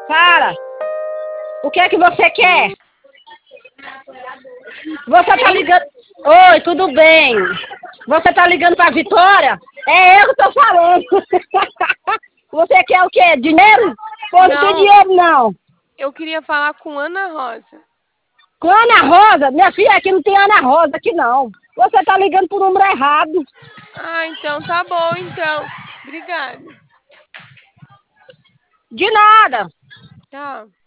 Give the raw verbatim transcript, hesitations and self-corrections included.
Fala. O que é que você quer? Você tá ligando... Oi, tudo bem? Você tá ligando pra Vitória? É eu que tô falando. Você quer o quê? Dinheiro? Pô, não tem Não, dinheiro, não. eu queria falar com Ana Rosa. Com Ana Rosa? Minha filha, aqui não tem Ana Rosa, aqui não. Você tá ligando pro número errado. Ah, então tá bom, então. Obrigada. De nada. Tchau.